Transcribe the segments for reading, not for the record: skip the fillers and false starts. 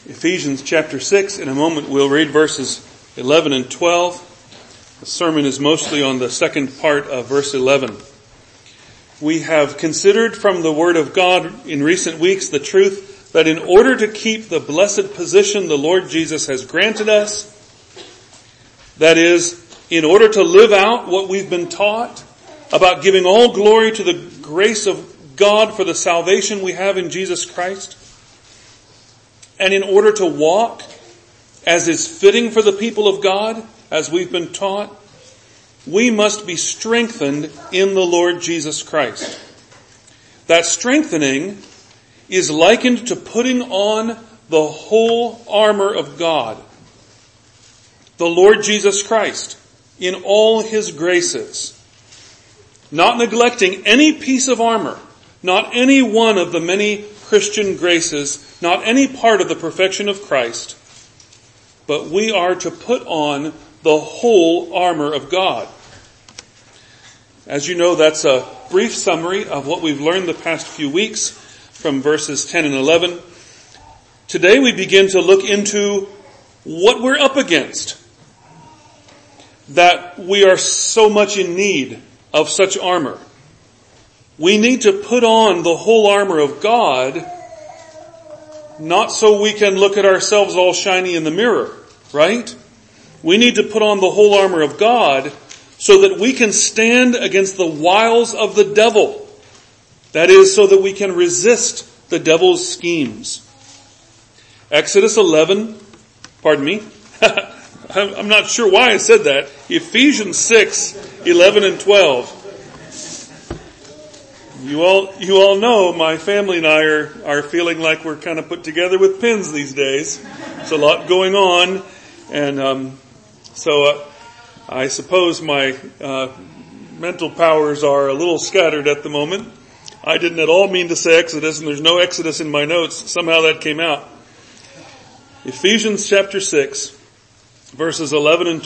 Ephesians chapter 6. In a moment we'll read verses 11 and 12. The sermon is mostly on the second part of verse 11. We have considered from the Word of God in recent weeks the truth that in order to keep the blessed position the Lord Jesus has granted us, that is, in order to live out what we've been taught about giving all glory to the grace of God for the salvation we have in Jesus Christ, and in order to walk as is fitting for the people of God, as we've been taught, we must be strengthened in the Lord Jesus Christ. That strengthening is likened to putting on the whole armor of God, the Lord Jesus Christ, in all His graces, not neglecting any piece of armor, not any one of the many Christian graces, not any part of the perfection of Christ, but we are to put on the whole armor of God. As you know, that's a brief summary of what we've learned the past few weeks from verses 10 and 11. Today we begin to look into what we're up against, that we are so much in need of such armor. We need to put on the whole armor of God, not so we can look at ourselves all shiny in the mirror, right? We need to put on the whole armor of God so that we can stand against the wiles of the devil. That is, so that we can resist the devil's schemes. Exodus 11, pardon me, I'm not sure why I said that. Ephesians 6, 11 and 12. You all know my family and I are feeling like we're kind of put together with pins these days. There's a lot going on, and so I suppose my mental powers are a little scattered at the moment. I didn't at all mean to say Exodus, and there's no Exodus in my notes. Somehow that came out. Ephesians chapter 6, verses 11 and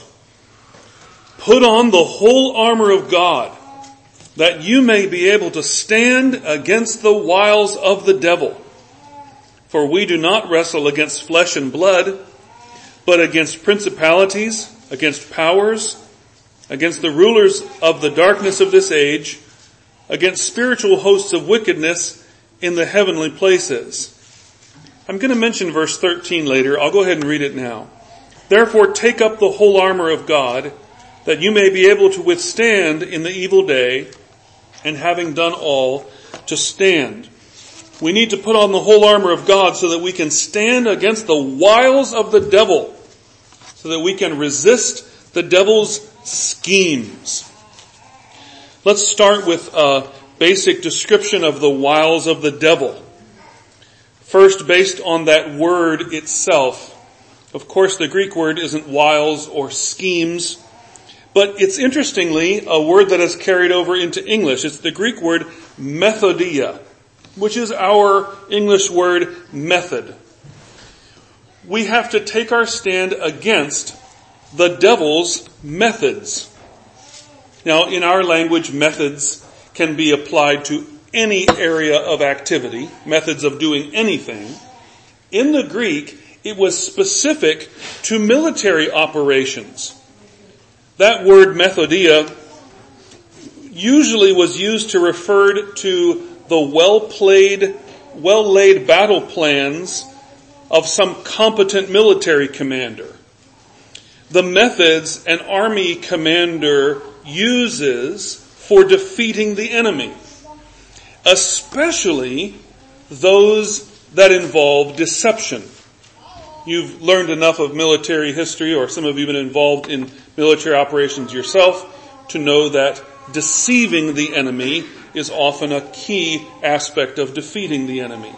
12. Put on the whole armor of God, that you may be able to stand against the wiles of the devil. For we do not wrestle against flesh and blood, but against principalities, against powers, against the rulers of the darkness of this age, against spiritual hosts of wickedness in the heavenly places. I'm going to mention verse 13 later. I'll go ahead and read it now. Therefore take up the whole armor of God, that you may be able to withstand in the evil day, and having done all, to stand. We need to put on the whole armor of God so that we can stand against the wiles of the devil, so that we can resist the devil's schemes. Let's start with a basic description of the wiles of the devil. First, based on that word itself. Of course, the Greek word isn't wiles or schemes, but it's interestingly a word that has carried over into English. It's the Greek word methodia, which is our English word method. We have to take our stand against the devil's methods. Now, in our language, methods can be applied to any area of activity, methods of doing anything. In the Greek, it was specific to military operations. That word methodia usually was used to refer to the well-laid battle plans of some competent military commander. The methods an army commander uses for defeating the enemy, especially those that involve deception. You've learned enough of military history, or some of you have been involved in military operations yourself, to know that deceiving the enemy is often a key aspect of defeating the enemy.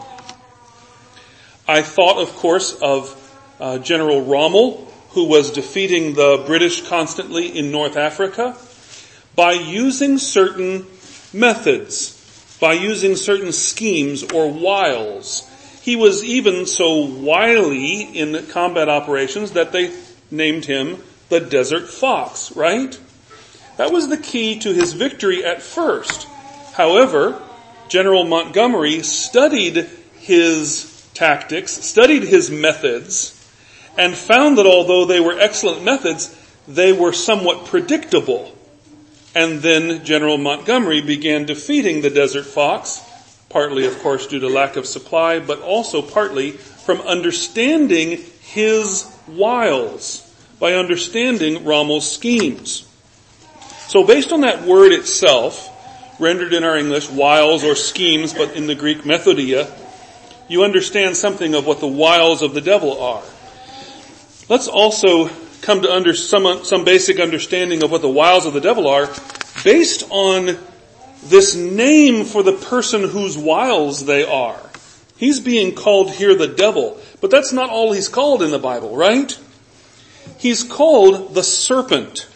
I thought, of course, of General Rommel, who was defeating the British constantly in North Africa by using certain methods, by using certain schemes or wiles. He was even so wily in combat operations that they named him the Desert Fox, right? That was the key to his victory at first. However, General Montgomery studied his tactics, studied his methods, and found that although they were excellent methods, they were somewhat predictable. And then General Montgomery began defeating the desert fox, partly, of course, due to lack of supply, but also partly from understanding his wiles, by understanding Rommel's schemes. So based on that word itself, rendered in our English wiles or schemes, but in the Greek methodia, you understand something of what the wiles of the devil are. Let's also come to some basic understanding of what the wiles of the devil are based on this name for the person whose wiles they are. He's being called here the devil, but that's not all he's called in the Bible, right? He's called the serpent.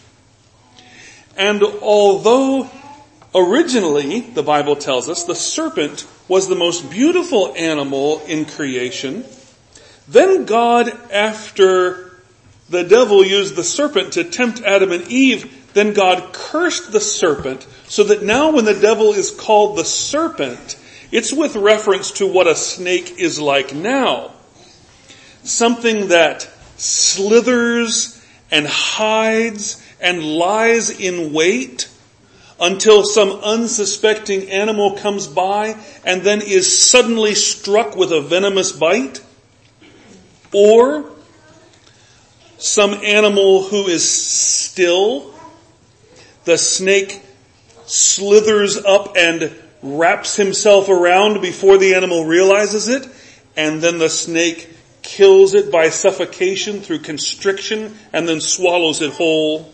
And although originally, the Bible tells us, the serpent was the most beautiful animal in creation, then God, after the devil used the serpent to tempt Adam and Eve, then God cursed the serpent, so that now when the devil is called the serpent, it's with reference to what a snake is like now. Something that slithers and hides and lies in wait until some unsuspecting animal comes by and then is suddenly struck with a venomous bite. Or some animal who is still, the snake slithers up and wraps himself around before the animal realizes it, and then the snake kills it by suffocation through constriction and then swallows it whole.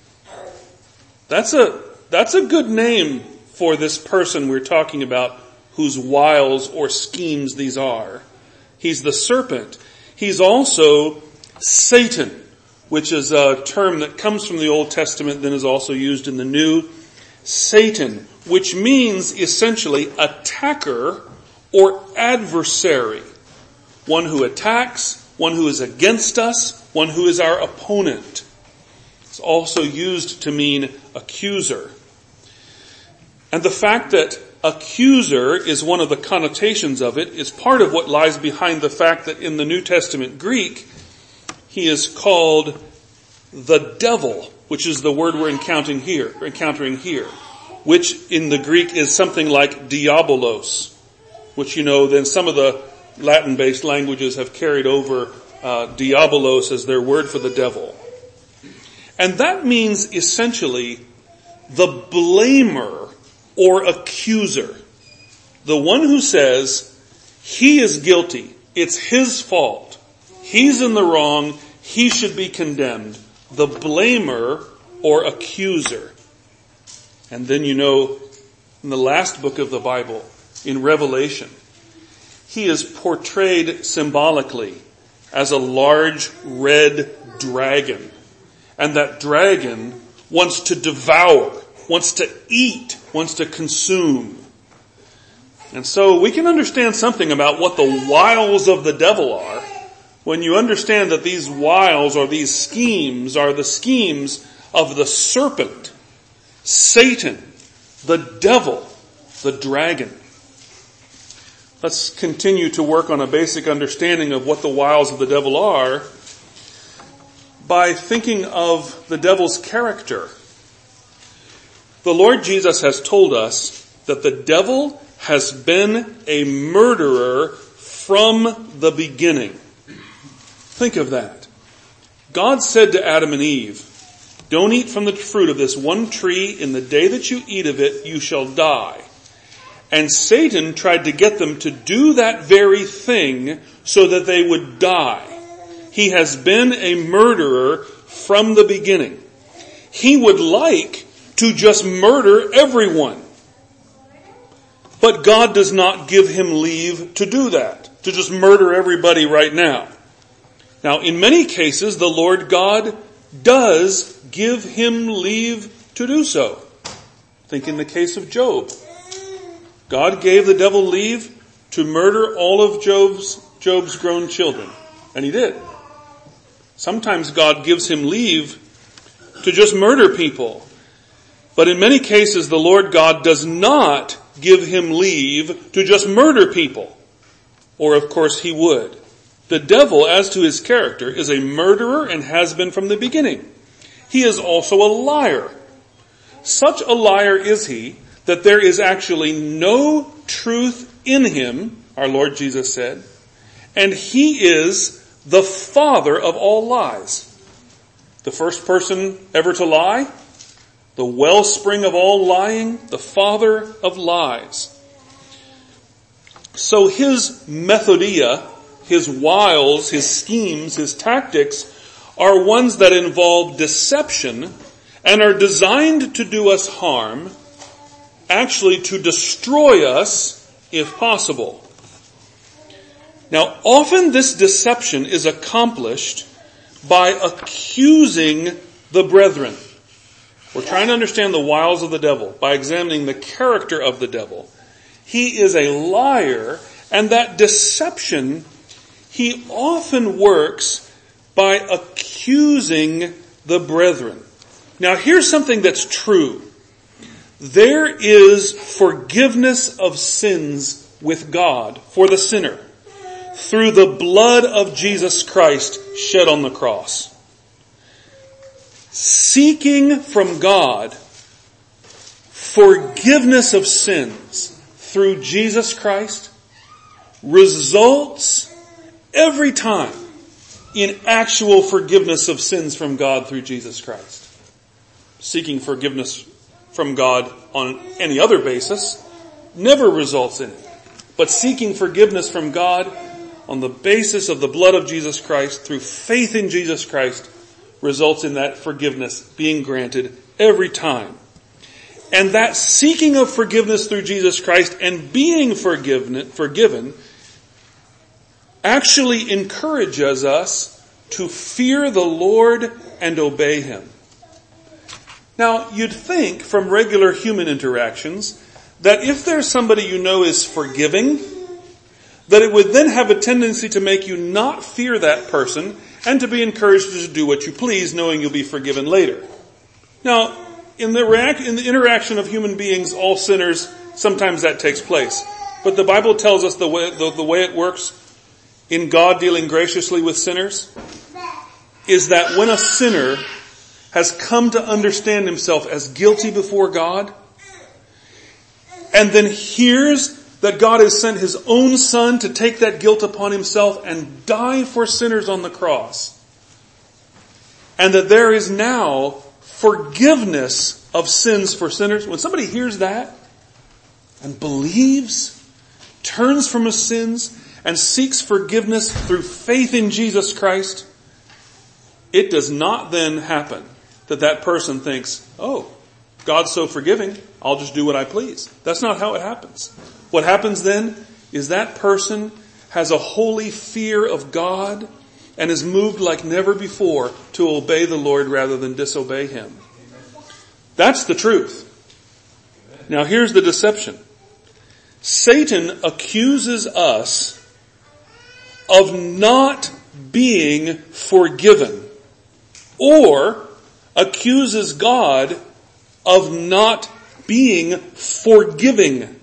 That's a good name for this person we're talking about, whose wiles or schemes these are. He's the serpent. He's also Satan, which is a term that comes from the Old Testament, then is also used in the New. Satan, which means essentially attacker or adversary. One who attacks, one who is against us, one who is our opponent. It's also used to mean accuser. And the fact that accuser is one of the connotations of it is part of what lies behind the fact that in the New Testament Greek, he is called the devil, which is the word we're encountering here, which in the Greek is something like diabolos, which then some of the Latin-based languages have carried over diabolos as their word for the devil. And that means essentially the blamer or accuser. The one who says, he is guilty, it's his fault, he's in the wrong, he should be condemned. The blamer or accuser. And then in the last book of the Bible, in Revelation, he is portrayed symbolically as a large red dragon. And that dragon wants to devour, wants to eat, wants to consume. And so we can understand something about what the wiles of the devil are when you understand that these wiles or these schemes are the schemes of the serpent, Satan, the devil, the dragon. Let's continue to work on a basic understanding of what the wiles of the devil are by thinking of the devil's character. The Lord Jesus has told us that the devil has been a murderer from the beginning. Think of that. God said to Adam and Eve, don't eat from the fruit of this one tree. In the day that you eat of it, you shall die. And Satan tried to get them to do that very thing so that they would die. He has been a murderer from the beginning. He would like to just murder everyone. But God does not give him leave to do that, to just murder everybody right now. Now, in many cases, the Lord God does give him leave to do so. Think in the case of Job. God gave the devil leave to murder all of Job's grown children. And he did. Sometimes God gives him leave to just murder people. But in many cases, the Lord God does not give him leave to just murder people. or of course he would. The devil, as to his character, is a murderer and has been from the beginning. He is also a liar. Such a liar is he that there is actually no truth in him, our Lord Jesus said, and he is the father of all lies. The first person ever to lie, the wellspring of all lying, the father of lies. So his methodia, his wiles, his schemes, his tactics are ones that involve deception and are designed to do us harm, actually to destroy us if possible. Now, often this deception is accomplished by accusing the brethren. We're trying to understand the wiles of the devil by examining the character of the devil. He is a liar, and that deception, he often works by accusing the brethren. Now, here's something that's true. There is forgiveness of sins with God for the sinner through the blood of Jesus Christ shed on the cross. Seeking from God forgiveness of sins through Jesus Christ results every time in actual forgiveness of sins from God through Jesus Christ. Seeking forgiveness from God on any other basis never results in it. But seeking forgiveness from God on the basis of the blood of Jesus Christ through faith in Jesus Christ results in that forgiveness being granted every time. And that seeking of forgiveness through Jesus Christ and being forgiven actually encourages us to fear the Lord and obey Him. Now, you'd think from regular human interactions that if there's somebody you know is forgiving, that it would then have a tendency to make you not fear that person and to be encouraged to do what you please, knowing you'll be forgiven later. Now, in the interaction of human beings, all sinners, sometimes that takes place. But the Bible tells us the way it works in God dealing graciously with sinners is that when a sinner has come to understand himself as guilty before God, and then hears that God has sent His own Son to take that guilt upon Himself and die for sinners on the cross, and that there is now forgiveness of sins for sinners. When somebody hears that and believes, turns from his sins, and seeks forgiveness through faith in Jesus Christ, it does not then happen that person thinks, oh, God's so forgiving, I'll just do what I please. That's not how it happens. What happens then is that person has a holy fear of God and is moved like never before to obey the Lord rather than disobey Him. That's the truth. Now here's the deception. Satan accuses us of not being forgiven, or accuses God of not being forgiving.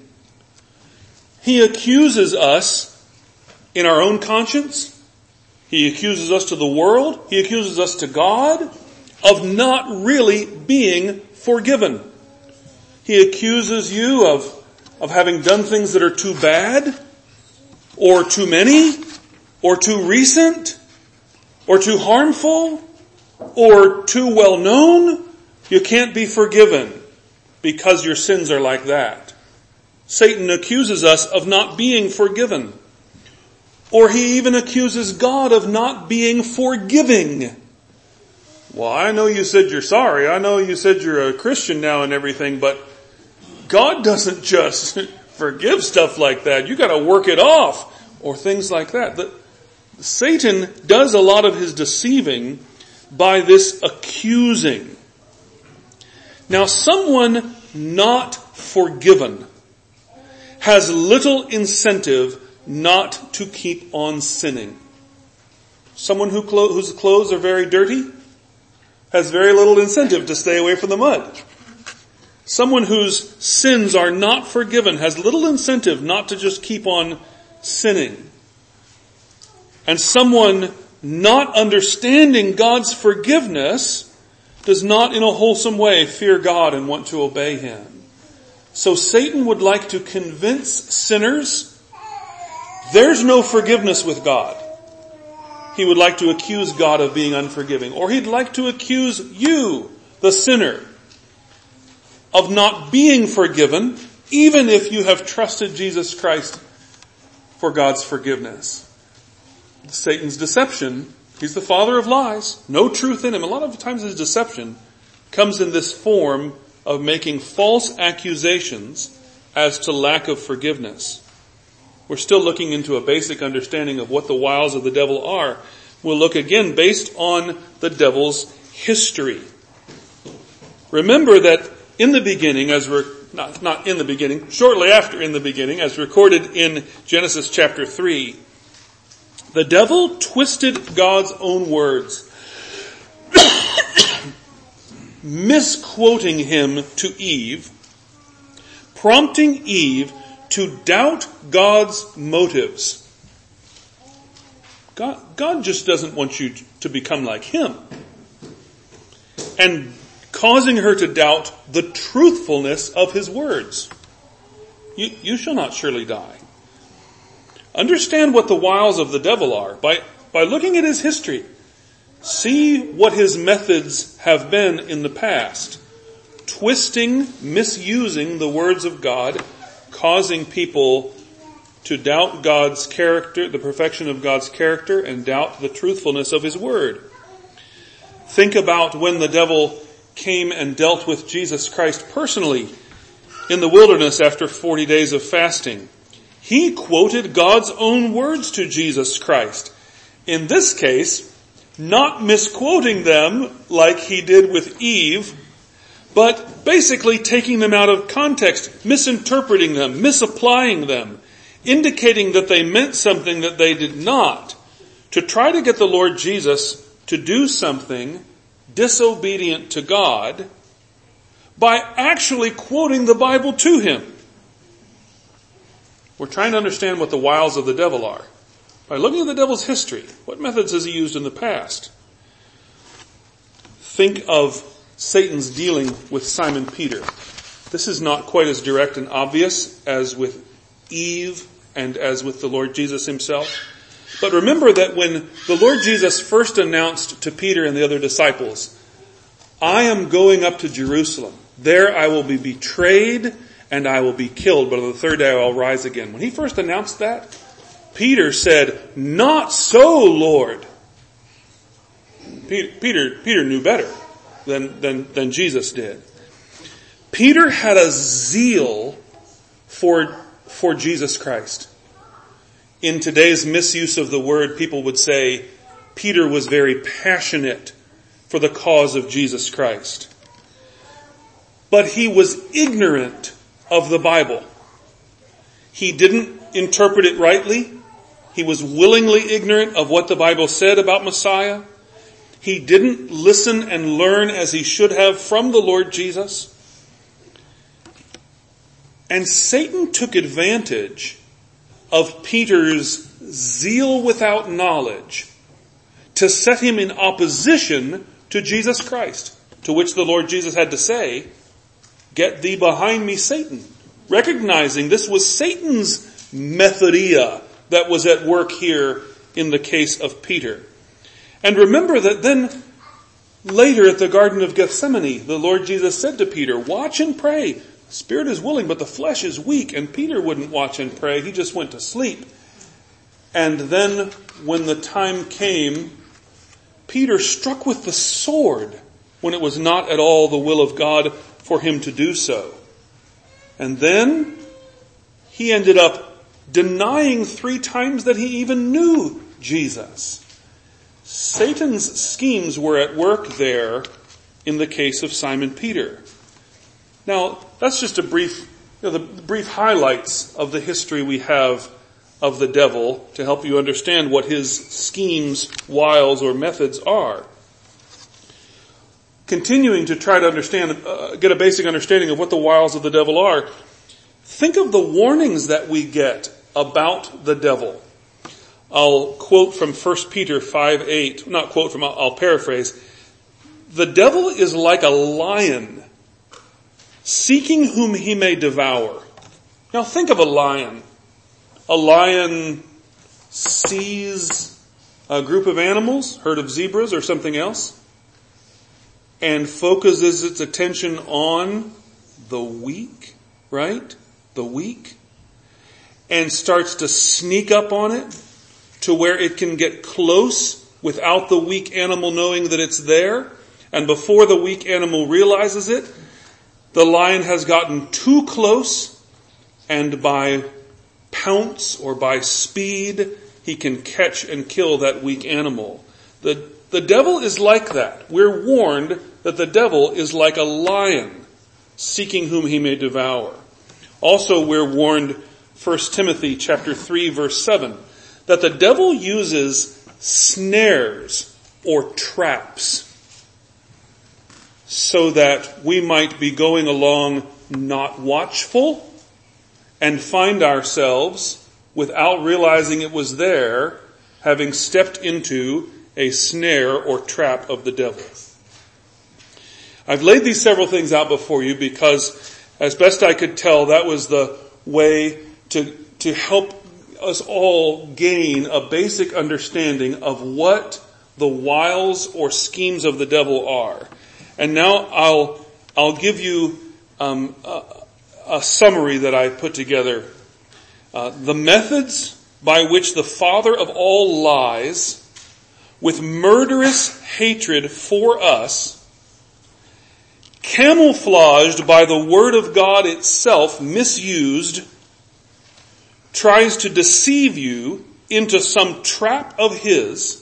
He accuses us in our own conscience. He accuses us to the world. He accuses us to God of not really being forgiven. He accuses you of having done things that are too bad, or too many, or too recent, or too harmful, or too well known. You can't be forgiven because your sins are like that. Satan accuses us of not being forgiven. Or he even accuses God of not being forgiving. Well, I know you said you're sorry. I know you said you're a Christian now and everything, but God doesn't just forgive stuff like that. You got to work it off, or things like that. Satan does a lot of his deceiving by this accusing. Now, someone not forgiven has little incentive not to keep on sinning. Someone whose clothes are very dirty has very little incentive to stay away from the mud. Someone whose sins are not forgiven has little incentive not to just keep on sinning. And someone not understanding God's forgiveness does not in a wholesome way fear God and want to obey Him. So Satan would like to convince sinners there's no forgiveness with God. He would like to accuse God of being unforgiving. Or he'd like to accuse you, the sinner, of not being forgiven, even if you have trusted Jesus Christ for God's forgiveness. Satan's deception, he's the father of lies, no truth in him. A lot of times his deception comes in this form of making false accusations as to lack of forgiveness. We're still looking into a basic understanding of what the wiles of the devil are. We'll look again based on the devil's history. Remember that in the beginning, not in the beginning, shortly after in the beginning, as recorded in Genesis chapter 3, the devil twisted God's own words, misquoting him to Eve, prompting Eve to doubt God's motives. God just doesn't want you to become like Him. And causing her to doubt the truthfulness of His words. You shall not surely die. Understand what the wiles of the devil are by looking at his history. See what his methods have been in the past. Twisting, misusing the words of God, causing people to doubt God's character, the perfection of God's character, and doubt the truthfulness of His word. Think about when the devil came and dealt with Jesus Christ personally in the wilderness after 40 days of fasting. He quoted God's own words to Jesus Christ. In this case, not misquoting them like he did with Eve, but basically taking them out of context, misinterpreting them, misapplying them, indicating that they meant something that they did not, to try to get the Lord Jesus to do something disobedient to God by actually quoting the Bible to him. We're trying to understand what the wiles of the devil are. By looking at the devil's history, what methods has he used in the past? Think of Satan's dealing with Simon Peter. This is not quite as direct and obvious as with Eve and as with the Lord Jesus himself. But remember that when the Lord Jesus first announced to Peter and the other disciples, I am going up to Jerusalem. There I will be betrayed and I will be killed, but on the third day I will rise again. When he first announced that, Peter said, not so, Lord. Peter knew better than Jesus did. Peter had a zeal for Jesus Christ. In today's misuse of the word, people would say Peter was very passionate for the cause of Jesus Christ. But he was ignorant of the Bible. He didn't interpret it rightly. He was willingly ignorant of what the Bible said about Messiah. He didn't listen and learn as he should have from the Lord Jesus. And Satan took advantage of Peter's zeal without knowledge to set him in opposition to Jesus Christ, to which the Lord Jesus had to say, get thee behind me, Satan. Recognizing this was Satan's methodia that was at work here in the case of Peter. And remember that then later at the Garden of Gethsemane, the Lord Jesus said to Peter, watch and pray. The spirit is willing, but the flesh is weak. And Peter wouldn't watch and pray. He just went to sleep. And then when the time came, Peter struck with the sword when it was not at all the will of God for him to do so. And then he ended up denying 3 times that he even knew Jesus. Satan's schemes were at work there in the case of Simon Peter. Now, that's just a brief, the brief highlights of the history we have of the devil to help you understand what his schemes, wiles, or methods are. Continuing to try to understand, get a basic understanding of what the wiles of the devil are, think of the warnings that we get about the devil. I'll quote from 1 Peter 5:8. Not quote from, I'll paraphrase. The devil is like a lion, seeking whom he may devour. Now think of a lion. A lion sees a group of animals, herd of zebras or something else, and focuses its attention on the weak, right? The weak. And starts to sneak up on it to where it can get close without the weak animal knowing that it's there. And before the weak animal realizes it, the lion has gotten too close, and by pounce or by speed, he can catch and kill that weak animal. The devil is like that. We're warned that the devil is like a lion, seeking whom he may devour. Also, we're warned, 1 Timothy chapter 3, verse 7, that the devil uses snares or traps so that we might be going along not watchful and find ourselves, without realizing it was there, having stepped into a snare or trap of the devil. I've laid these several things out before you because, as best I could tell, that was the way to help us all gain a basic understanding of what the wiles or schemes of the devil are. And now I'll give you a summary that I put together. The methods by which the father of all lies, with murderous hatred for us, camouflaged by the word of God itself, misused, tries to deceive you into some trap of his,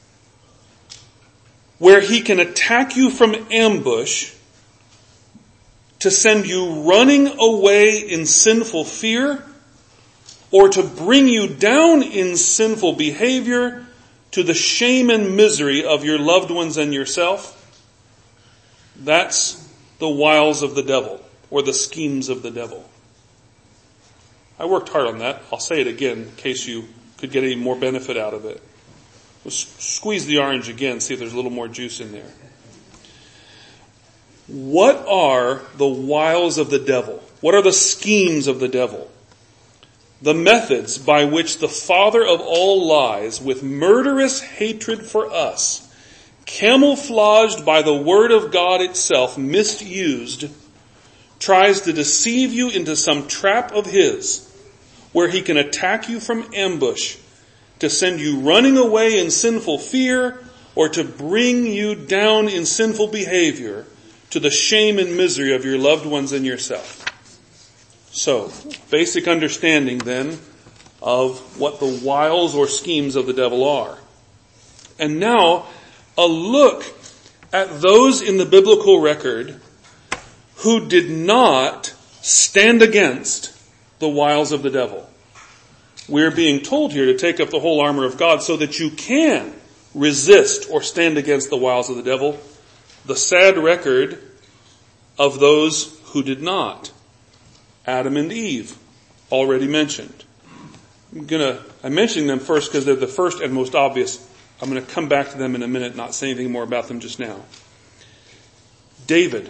where he can attack you from ambush to send you running away in sinful fear, or to bring you down in sinful behavior to the shame and misery of your loved ones and yourself. That's the wiles of the devil, or the schemes of the devil. I worked hard on that. I'll say it again in case you could get any more benefit out of it. We'll squeeze the orange again, see if there's a little more juice in there. What are the wiles of the devil? What are the schemes of the devil? The methods by which the father of all lies, with murderous hatred for us, camouflaged by the word of God itself, misused, tries to deceive you into some trap of his, where he can attack you from ambush, to send you running away in sinful fear, or to bring you down in sinful behavior to the shame and misery of your loved ones and yourself. So, basic understanding then of what the wiles or schemes of the devil are. And now, a look at those in the biblical record who did not stand against the wiles of the devil. We're being told here to take up the whole armor of God so that you can resist or stand against the wiles of the devil. The sad record of those who did not. Adam and Eve, already mentioned. I'm mentioning them first because they're the first and most obvious. I'm going to come back to them in a minute, not say anything more about them just now. David,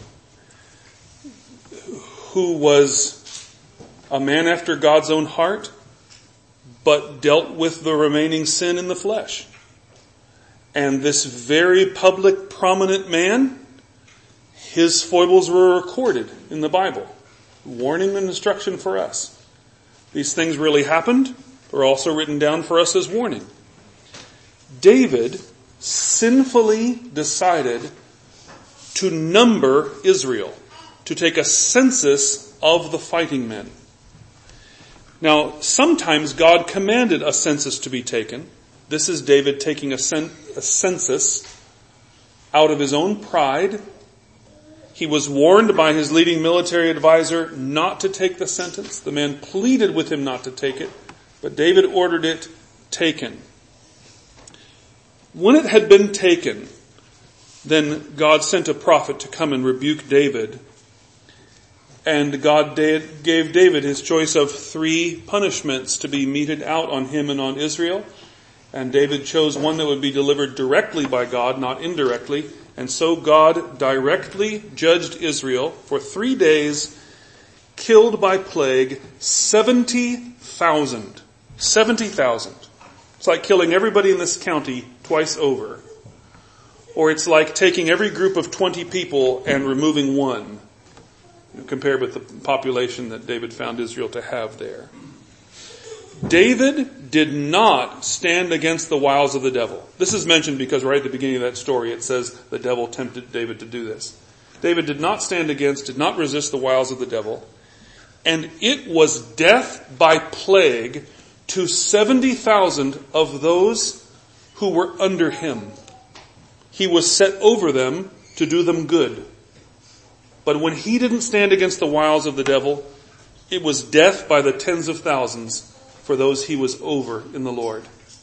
who was a man after God's own heart, but dealt with the remaining sin in the flesh. And this very public, prominent man, his foibles were recorded in the Bible. Warning and instruction for us. These things really happened. They're also written down for us as warning. David sinfully decided to number Israel, to take a census of the fighting men. Now, sometimes God commanded a census to be taken. This is David taking a census out of his own pride. He was warned by his leading military advisor not to take the census. The man pleaded with him not to take it, but David ordered it taken. When it had been taken, then God sent a prophet to come and rebuke David. And God gave David his choice of 3 punishments to be meted out on him and on Israel. And David chose one that would be delivered directly by God, not indirectly. And so God directly judged Israel for 3 days, killed by plague 70,000. 70,000. It's like killing everybody in this county twice over. Or it's like taking every group of 20 people and removing one, compared with the population that David found Israel to have there. David did not stand against the wiles of the devil. This is mentioned because right at the beginning of that story it says the devil tempted David to do this. David did not stand against, did not resist the wiles of the devil. And it was death by plague to 70,000 of those who were under him. He was set over them to do them good. But when he didn't stand against the wiles of the devil, it was death by the tens of thousands for those he was over in the Lord.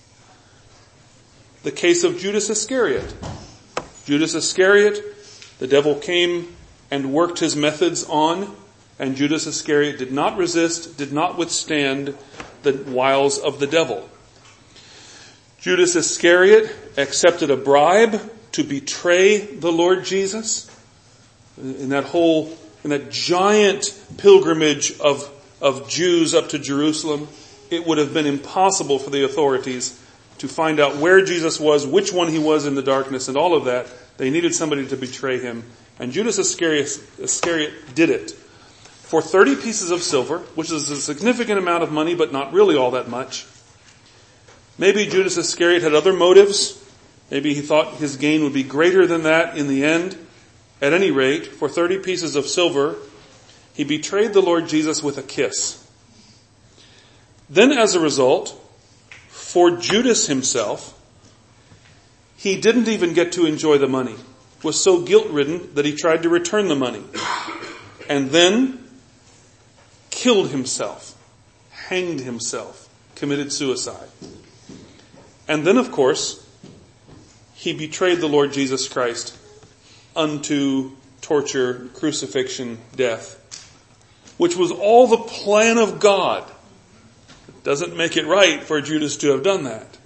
The case of Judas Iscariot. Judas Iscariot, the devil came and worked his methods on, and Judas Iscariot did not resist, did not withstand the wiles of the devil. Judas Iscariot accepted a bribe to betray the Lord Jesus. In that giant pilgrimage of Jews up to Jerusalem, it would have been impossible for the authorities to find out where Jesus was, which one he was in the darkness, and all of that. They needed somebody to betray him. And Judas Iscariot did it. For 30 pieces of silver, which is a significant amount of money, but not really all that much. Maybe Judas Iscariot had other motives. Maybe he thought his gain would be greater than that in the end. At any rate, for 30 pieces of silver, he betrayed the Lord Jesus with a kiss. Then as a result, for Judas himself, he didn't even get to enjoy the money. Was so guilt-ridden that he tried to return the money. And then killed himself, hanged himself, committed suicide. And then, of course, he betrayed the Lord Jesus Christ unto torture, crucifixion, death, which was all the plan of God. It doesn't make it right for Judas to have done that.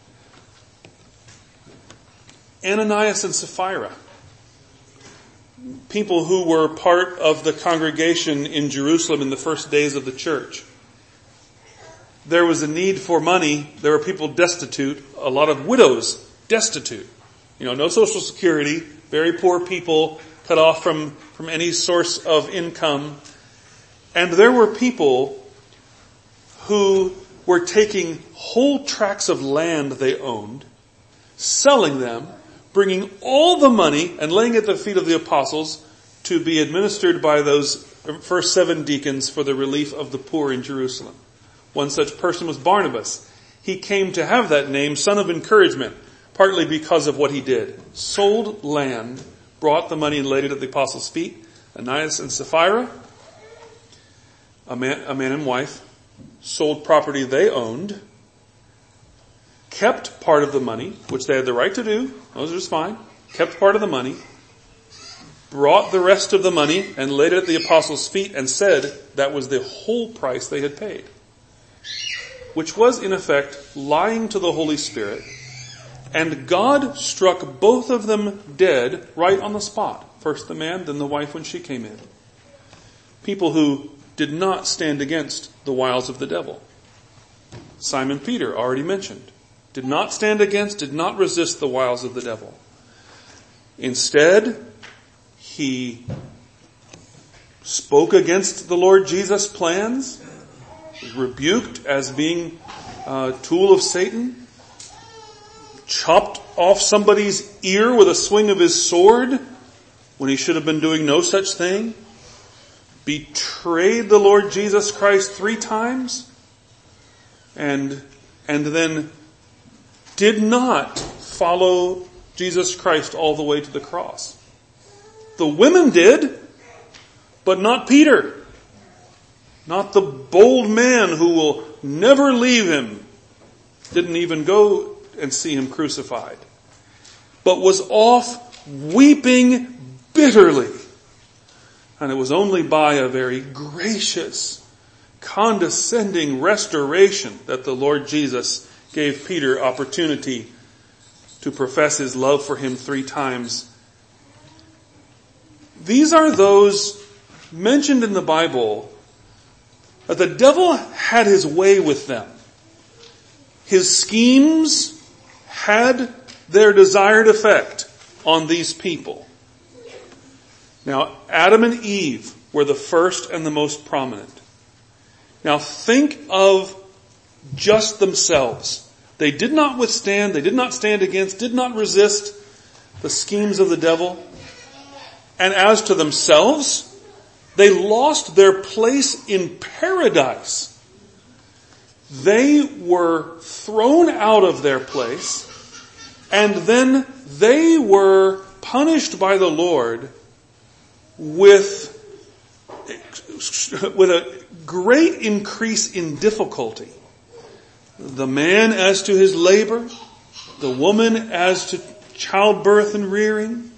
Ananias and Sapphira, people who were part of the congregation in Jerusalem in the first days of the church. There was a need for money. There were people destitute, a lot of widows destitute. No social security, very poor people cut off from any source of income. And there were people who were taking whole tracts of land they owned, selling them, bringing all the money and laying it at the feet of the apostles to be administered by those first 7 deacons for the relief of the poor in Jerusalem. One such person was Barnabas. He came to have that name, son of encouragement, partly because of what he did. Sold land, brought the money and laid it at the apostles' feet. Ananias and Sapphira, a man and wife, sold property they owned, kept part of the money, which they had the right to do. Those are just fine. Kept part of the money, brought the rest of the money and laid it at the apostles' feet and said that was the whole price they had paid. Which was, in effect, lying to the Holy Spirit. And God struck both of them dead right on the spot. First the man, then the wife when she came in. People who did not stand against the wiles of the devil. Simon Peter, already mentioned, did not stand against, did not resist the wiles of the devil. Instead, he spoke against the Lord Jesus' plans, was rebuked as being a tool of Satan, chopped off somebody's ear with a swing of his sword when he should have been doing no such thing, betrayed the Lord Jesus Christ 3 times, and then did not follow Jesus Christ all the way to the cross. The women did, but not Peter. Not the bold man who will never leave him. Didn't even go and see him crucified. But was off weeping bitterly And it was only by a very gracious, condescending restoration that the Lord Jesus gave Peter opportunity to profess his love for him 3 times. These are those mentioned in the Bible that the devil had his way with them. His schemes had their desired effect on these people. Now, Adam and Eve were the first and the most prominent. Now think of just themselves. They did not withstand, they did not stand against, did not resist the schemes of the devil. And as to themselves, they lost their place in paradise. They were thrown out of their place, and then they were punished by the Lord with a great increase in difficulty. The man as to his labor, the woman as to childbirth and rearing,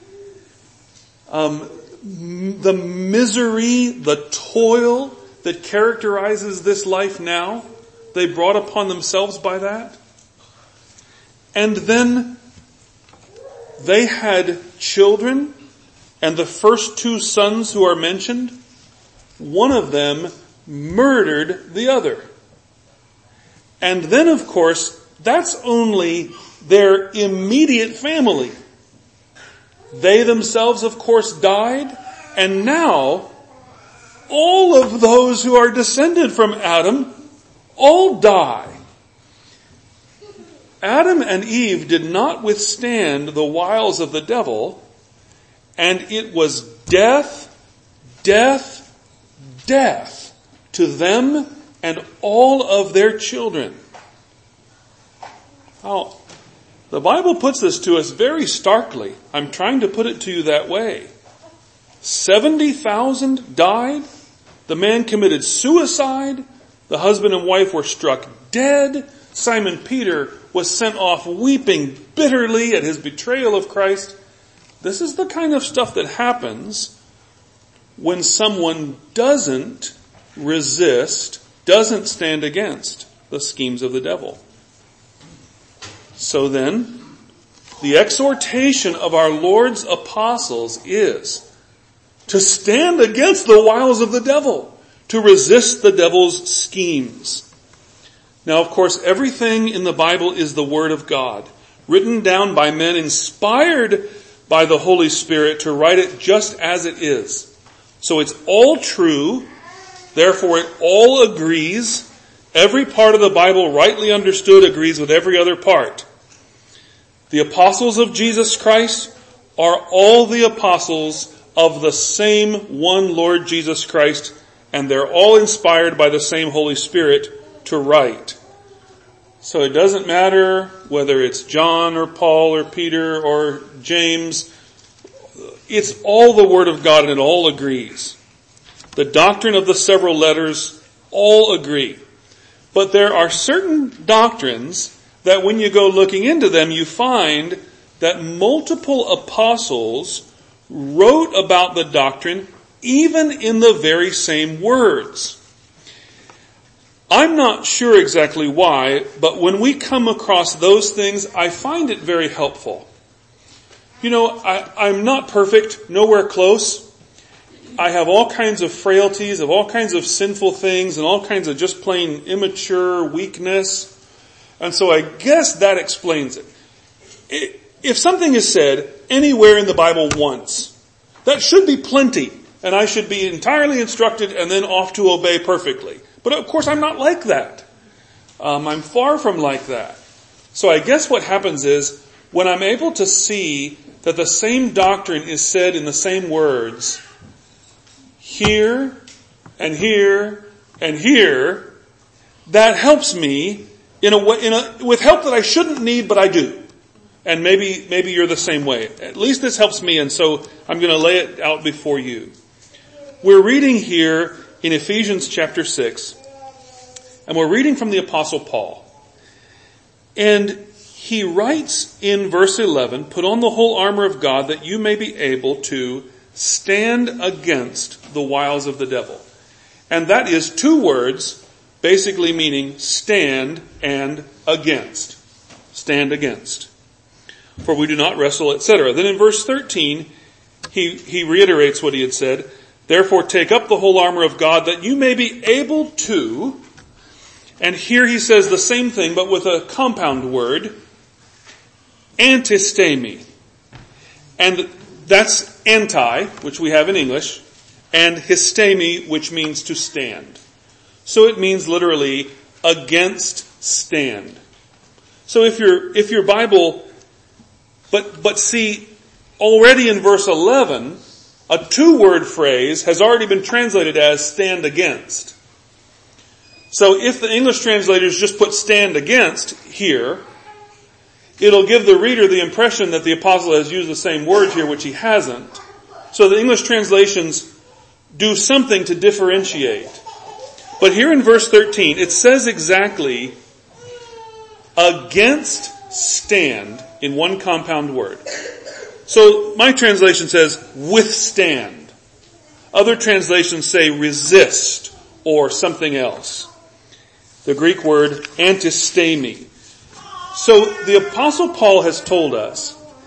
the misery, the toil that characterizes this life now, they brought upon themselves by that. And then they had children, and the first 2 sons who are mentioned, one of them murdered the other. And then, of course, that's only their immediate family. They themselves, of course, died, and now all of those who are descended from Adam all die. Adam and Eve did not withstand the wiles of the devil, and it was death, death, death to them and all of their children. Now, the Bible puts this to us very starkly. I'm trying to put it to you that way. 70,000 died. The man committed suicide. The husband and wife were struck dead. Simon Peter was sent off weeping bitterly at his betrayal of Christ. This is the kind of stuff that happens when someone doesn't resist, doesn't stand against the schemes of the devil. So then, the exhortation of our Lord's apostles is to stand against the wiles of the devil, to resist the devil's schemes. Now, of course, everything in the Bible is the Word of God, written down by men inspired by the Holy Spirit to write it just as it is. So it's all true, therefore it all agrees. Every part of the Bible rightly understood agrees with every other part. The apostles of Jesus Christ are all the apostles of the same one Lord Jesus Christ, and they're all inspired by the same Holy Spirit to write. So it doesn't matter whether it's John or Paul or Peter or James. It's all the Word of God and it all agrees. The doctrine of the several letters all agree. But there are certain doctrines that when you go looking into them, you find that multiple apostles wrote about the doctrine even in the very same words. I'm not sure exactly why, but when we come across those things, I find it very helpful. You know, I'm not perfect, nowhere close. I have all kinds of frailties, of all kinds of sinful things, and all kinds of just plain immature weakness. And so I guess that explains it. If something is said anywhere in the Bible once, that should be plenty, and I should be entirely instructed and then off to obey perfectly. But of course I'm not like that. I'm far from like that. So I guess what happens is, when I'm able to see that the same doctrine is said in the same words, here and here and here, that helps me in a way, with help that I shouldn't need, but I do. And maybe you're the same way. At least this helps me, and so I'm going to lay it out before you. We're reading here in Ephesians chapter 6, and we're reading from the Apostle Paul. And he writes in verse 11, "Put on the whole armor of God that you may be able to stand against the wiles of the devil. And that is two words, basically meaning stand and against. Stand against. For we do not wrestle, etc. Then in verse 13, he reiterates what he had said. Therefore take up the whole armor of God that you may be able to, and here he says the same thing but with a compound word, antistemi. And that's anti, which we have in English, and histemi, which means to stand. So it means literally against stand. So if your Bible, but see, already in verse 11, a two-word phrase has already been translated as stand against. So if the English translators just put stand against here, it'll give the reader the impression that the apostle has used the same word here, which he hasn't. So the English translations do something to differentiate. But here in verse 13, it says exactly against stand in one compound word. So my translation says withstand. Other translations say resist or something else. The Greek word antistemi. So the Apostle Paul has told us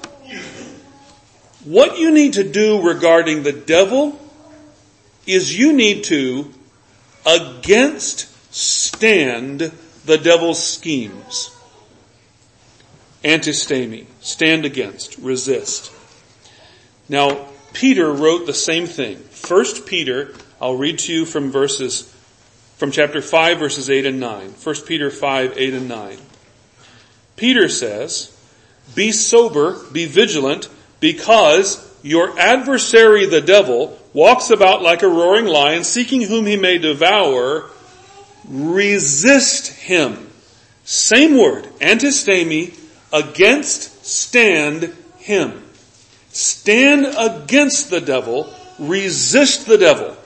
what you need to do regarding the devil is you need to against stand the devil's schemes. Antistemi, stand against, resist. Now, Peter wrote the same thing. 1 Peter, I'll read to you from chapter 5, verses 8 and 9. 1 Peter 5, 8 and 9. Peter says, be sober, be vigilant, because your adversary the devil walks about like a roaring lion, seeking whom he may devour. Resist him. Same word, antistemi, against stand him. Stand against the devil, resist the devil.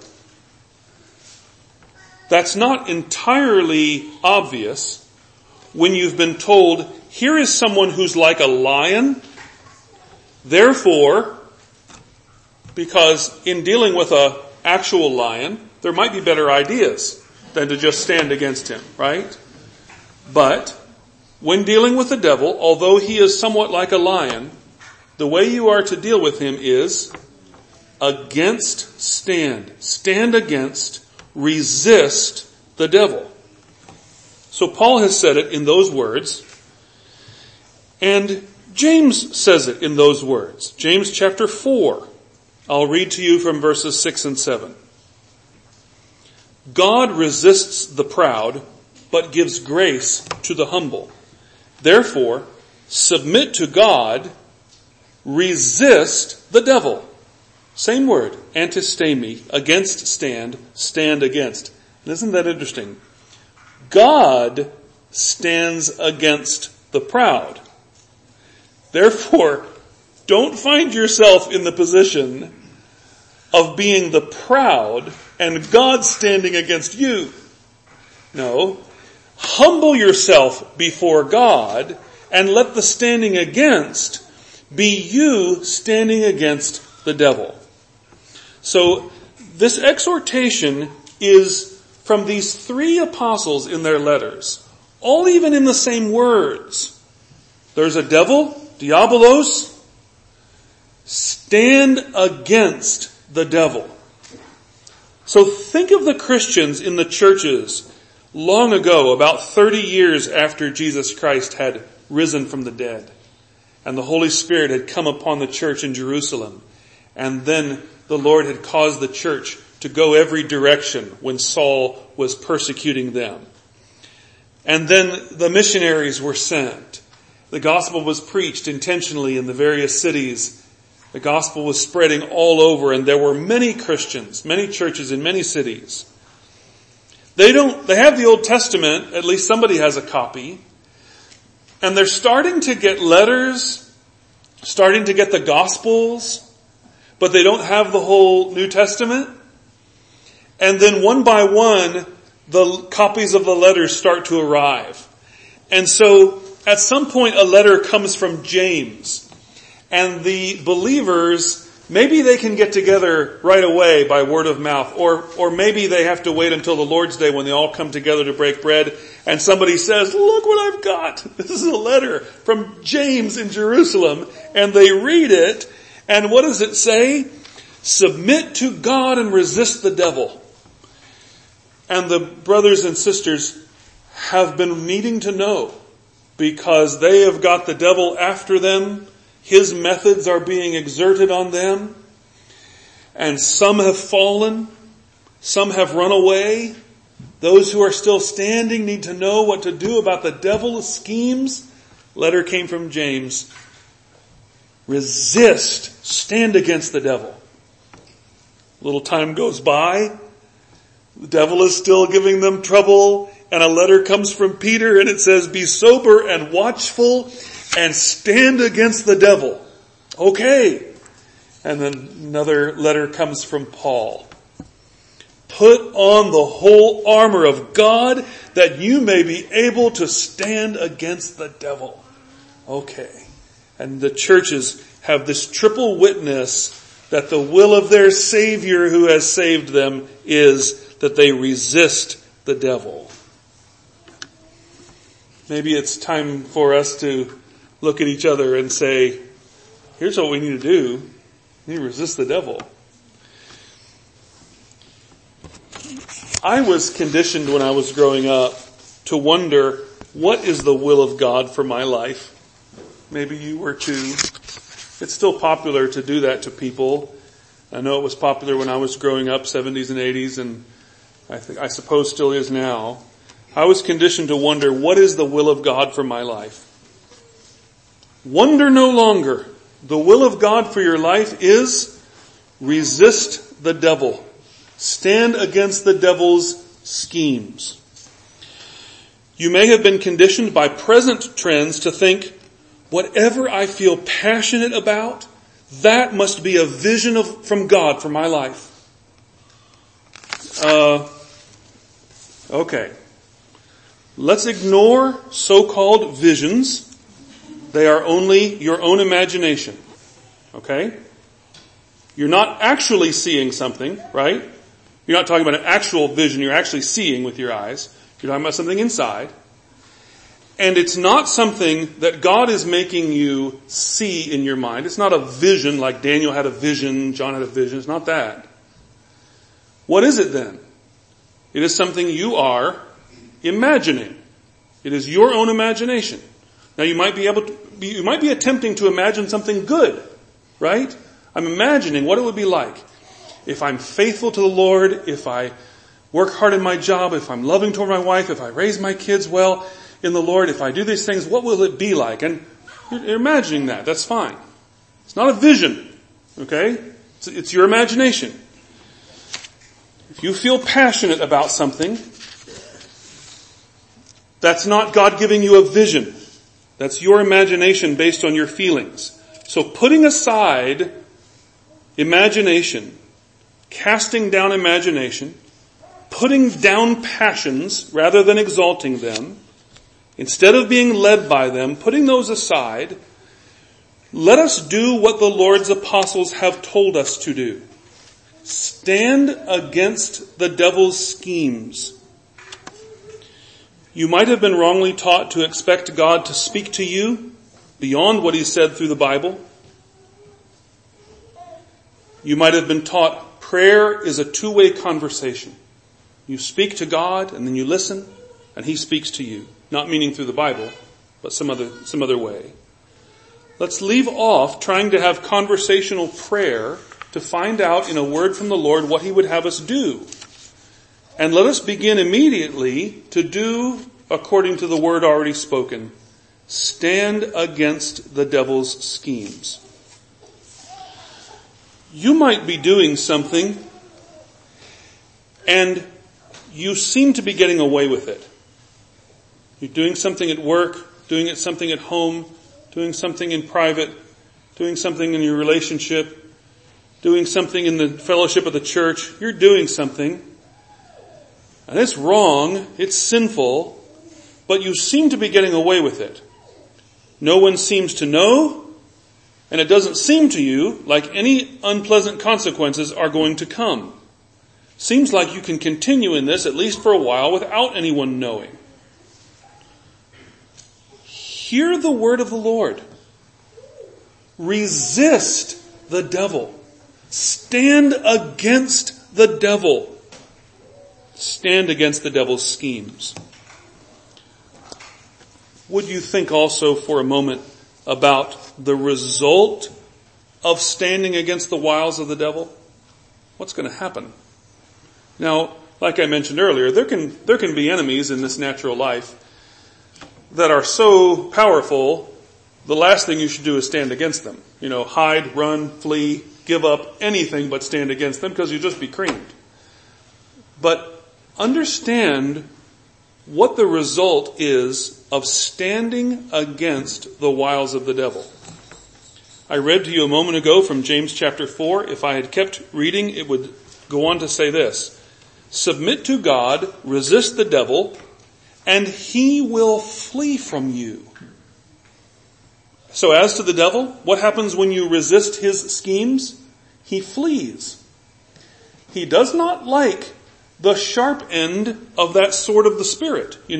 That's not entirely obvious when you've been told, here is someone who's like a lion. Therefore, because in dealing with an actual lion, there might be better ideas than to just stand against him, right? But when dealing with the devil, although he is somewhat like a lion, the way you are to deal with him is against stand. Stand against, resist the devil. So Paul has said it in those words, and James says it in those words. James chapter 4. I'll read to you from verses 6 and 7. God resists the proud, but gives grace to the humble. Therefore, submit to God, resist the devil. Same word, antistemi, against stand, stand against. And isn't that interesting? God stands against the proud. Therefore, don't find yourself in the position of being the proud and God standing against you. No. Humble yourself before God and let the standing against be you standing against the devil. So this exhortation is from these three apostles in their letters, all even in the same words. There's a devil, diabolos. Stand against the devil. So think of the Christians in the churches long ago, about 30 years after Jesus Christ had risen from the dead, and the Holy Spirit had come upon the church in Jerusalem, and then the Lord had caused the church to go every direction when Saul was persecuting them. And then the missionaries were sent. The gospel was preached intentionally in the various cities. The gospel was spreading all over, and there were many Christians, many churches in many cities. They have the Old Testament, at least somebody has a copy, and they're starting to get letters, starting to get the Gospels, but they don't have the whole New Testament. And then one by one, the copies of the letters start to arrive. And so at some point a letter comes from James, and the believers maybe they can get together right away by word of mouth, or maybe they have to wait until the Lord's Day when they all come together to break bread and somebody says, look what I've got. This is a letter from James in Jerusalem, and they read it, and what does it say? Submit to God and resist the devil. And the brothers and sisters have been needing to know, because they have got the devil after them. His methods are being exerted on them. And some have fallen. Some have run away. Those who are still standing need to know what to do about the devil's schemes. Letter came from James. Resist. Stand against the devil. A little time goes by. The devil is still giving them trouble. And a letter comes from Peter and it says, be sober and watchful and stand against the devil. Okay. And then another letter comes from Paul. Put on the whole armor of God that you may be able to stand against the devil. Okay. And the churches have this triple witness that the will of their Savior who has saved them is that they resist the devil. Maybe it's time for us to look at each other and say, here's what we need to do. We need to resist the devil. I was conditioned when I was growing up to wonder, what is the will of God for my life? Maybe you were too. It's still popular to do that to people. I know it was popular when I was growing up, 70s and 80s, and I suppose still is now. I was conditioned to wonder, what is the will of God for my life? Wonder no longer. The will of God for your life is resist the devil. Stand against the devil's schemes. You may have been conditioned by present trends to think, whatever I feel passionate about, that must be a vision from God for my life. Okay. Let's ignore so-called visions. They are only your own imagination. Okay? You're not actually seeing something, right? You're not talking about an actual vision you're actually seeing with your eyes. You're talking about something inside. And it's not something that God is making you see in your mind. It's not a vision like Daniel had a vision, John had a vision. It's not that. What is it then? It is something you are imagining. It is your own imagination. Now you might be attempting to imagine something good, right? I'm imagining what it would be like if I'm faithful to the Lord, if I work hard in my job, if I'm loving toward my wife, if I raise my kids well in the Lord, if I do these things, what will it be like? And you're imagining that. That's fine. It's not a vision, okay? It's your imagination. If you feel passionate about something, that's not God giving you a vision. That's your imagination based on your feelings. So putting aside imagination, casting down imagination, putting down passions rather than exalting them, instead of being led by them, putting those aside, let us do what the Lord's apostles have told us to do. Stand against the devil's schemes. You might have been wrongly taught to expect God to speak to you beyond what He said through the Bible. You might have been taught prayer is a two-way conversation. You speak to God and then you listen and He speaks to you. Not meaning through the Bible, but some other way. Let's leave off trying to have conversational prayer to find out in a word from the Lord what He would have us do. And let us begin immediately to do according to the word already spoken. Stand against the devil's schemes. You might be doing something and you seem to be getting away with it. You're doing something at work, doing something at home, doing something in private, doing something in your relationship, doing something in the fellowship of the church. You're doing something. And it's wrong, it's sinful, but you seem to be getting away with it. No one seems to know, and it doesn't seem to you like any unpleasant consequences are going to come. Seems like you can continue in this, at least for a while, without anyone knowing. Hear the word of the Lord. Resist the devil. Stand against the devil. Stand against the devil's schemes. Would you think also for a moment about the result of standing against the wiles of the devil? What's going to happen? Now, like I mentioned earlier, there can be enemies in this natural life that are so powerful, the last thing you should do is stand against them. Hide, run, flee, give up, anything but stand against them, because you'll just be creamed. But understand what the result is of standing against the wiles of the devil. I read to you a moment ago from James chapter 4. If I had kept reading, it would go on to say this: submit to God, resist the devil, and he will flee from you. So as to the devil, what happens when you resist his schemes? He flees. He does not like the sharp end of that sword of the Spirit, You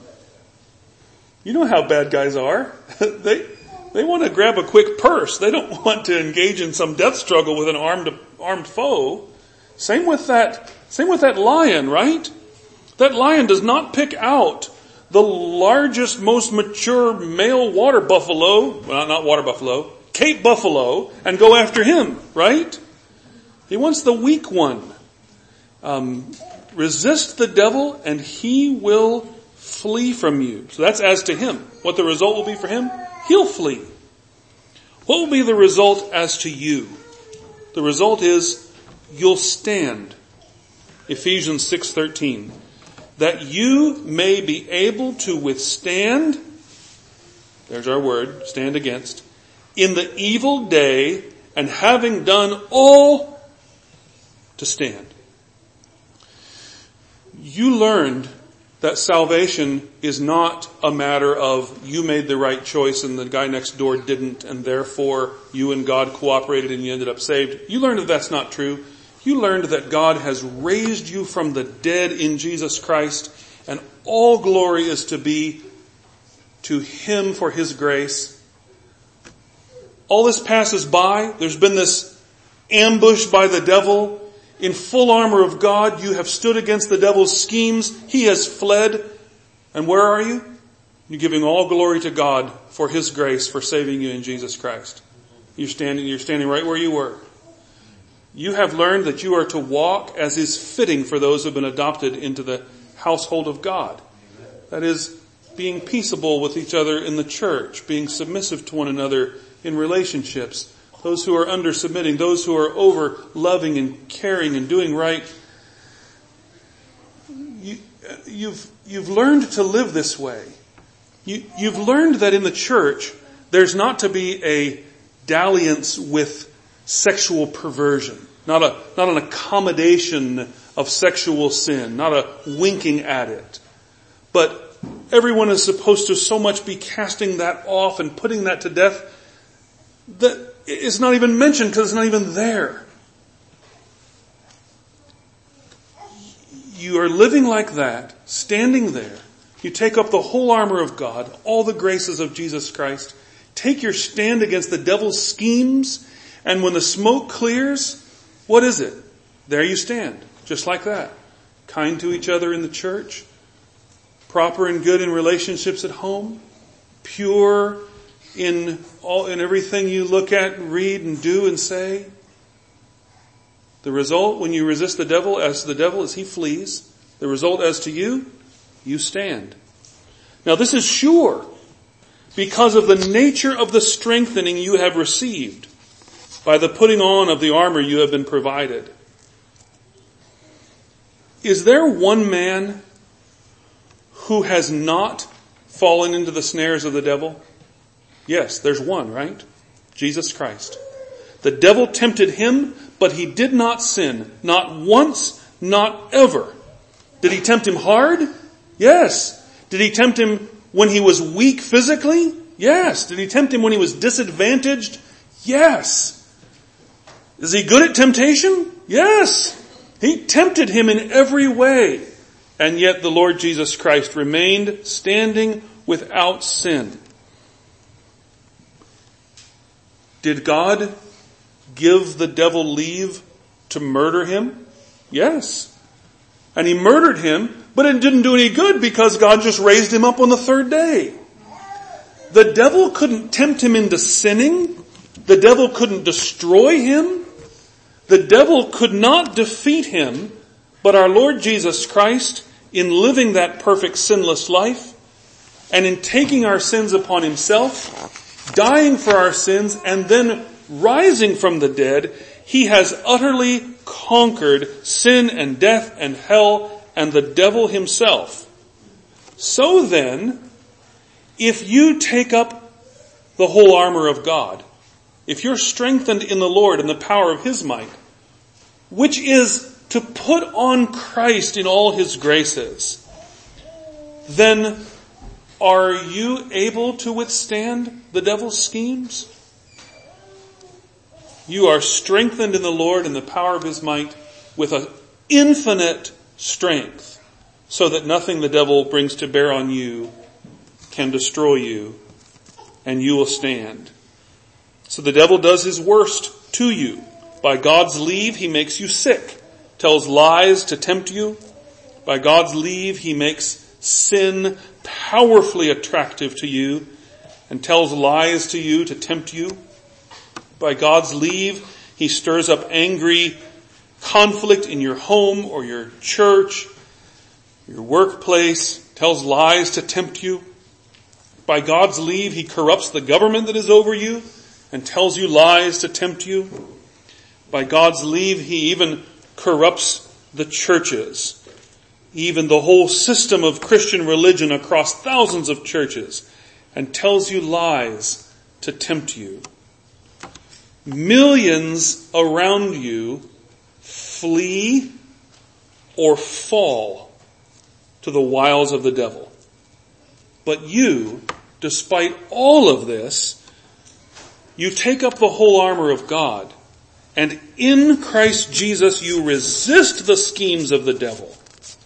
know how bad guys are. They want to grab a quick purse. They don't want to engage in some death struggle with an armed foe. Same with that lion, right? That lion does not pick out the largest, most mature male water buffalo, well, not water buffalo, Cape buffalo, and go after him, right? He wants the weak one. Resist the devil and he will flee from you. So that's as to him. What the result will be for him? He'll flee. What will be the result as to you? The result is you'll stand. Ephesians 6:13. That you may be able to withstand, there's our word, stand against, in the evil day, and having done all, to stand. You learned that salvation is not a matter of you made the right choice and the guy next door didn't, and therefore you and God cooperated and you ended up saved. You learned that that's not true. You learned that God has raised you from the dead in Jesus Christ, and all glory is to be to him for his grace. All this passes by. There's been this ambush by the devil. In full armor of God, you have stood against the devil's schemes. He has fled. And where are you? You're giving all glory to God for his grace, for saving you in Jesus Christ. You're standing right where you were. You have learned that you are to walk as is fitting for those who have been adopted into the household of God. That is, being peaceable with each other in the church, being submissive to one another in relationships, those who are under submitting, those who are over loving and caring and doing right. You've learned to live this way. You've learned that in the church there's not to be a dalliance with sexual perversion, not an accommodation of sexual sin, not a winking at it. But everyone is supposed to so much be casting that off and putting that to death that it's not even mentioned because it's not even there. You are living like that, standing there. You take up the whole armor of God, all the graces of Jesus Christ. Take your stand against the devil's schemes. And when the smoke clears, what is it? There you stand, just like that. Kind to each other in the church, proper and good in relationships at home, pure in everything you look at and read and do and say. The result when you resist the devil as to the devil is he flees. The result as to you, you stand. Now this is sure because of the nature of the strengthening you have received by the putting on of the armor you have been provided. Is there one man who has not fallen into the snares of the devil? Yes, there's one, right? Jesus Christ. The devil tempted him, but he did not sin. Not once, not ever. Did he tempt him hard? Yes. Did he tempt him when he was weak physically? Yes. Did he tempt him when he was disadvantaged? Yes. Is he good at temptation? Yes. He tempted him in every way. And yet the Lord Jesus Christ remained standing without sin. Did God give the devil leave to murder him? Yes. And he murdered him, but it didn't do any good because God just raised him up on the third day. The devil couldn't tempt him into sinning. The devil couldn't destroy him. The devil could not defeat him, but our Lord Jesus Christ, in living that perfect sinless life, and in taking our sins upon himself, dying for our sins, and then rising from the dead, he has utterly conquered sin and death and hell and the devil himself. So then, if you take up the whole armor of God, if you're strengthened in the Lord and the power of his might, which is to put on Christ in all his graces, then are you able to withstand the devil's schemes? You are strengthened in the Lord and the power of his might with an infinite strength, so that nothing the devil brings to bear on you can destroy you, and you will stand. So the devil does his worst to you. By God's leave, he makes you sick, tells lies to tempt you. By God's leave, he makes sin powerfully attractive to you and tells lies to you to tempt you. By God's leave, he stirs up angry conflict in your home or your church, your workplace, tells lies to tempt you. By God's leave, he corrupts the government that is over you and tells you lies to tempt you. By God's leave, he even corrupts the churches, even the whole system of Christian religion across thousands of churches, and tells you lies to tempt you. Millions around you flee or fall to the wiles of the devil. But you, despite all of this, you take up the whole armor of God, and in Christ Jesus you resist the schemes of the devil.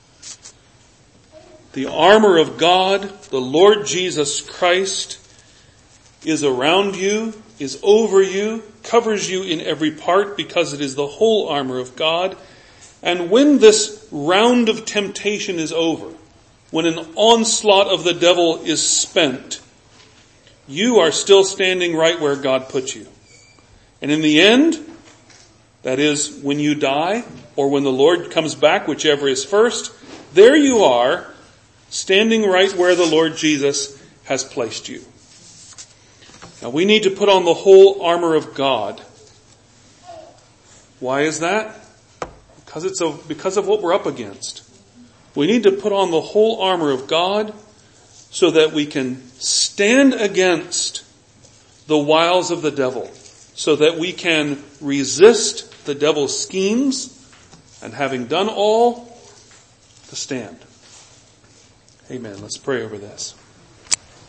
The armor of God, the Lord Jesus Christ, is around you, is over you, covers you in every part because it is the whole armor of God. And when this round of temptation is over, when an onslaught of the devil is spent, you are still standing right where God put you. And in the end, that is when you die or when the Lord comes back, whichever is first, there you are standing right where the Lord Jesus has placed you. Now we need to put on the whole armor of God. Why is that? Because of what we're up against. We need to put on the whole armor of God so that we can stand against the wiles of the devil, so that we can resist the devil's schemes, and having done all, to stand. Amen. Let's pray over this.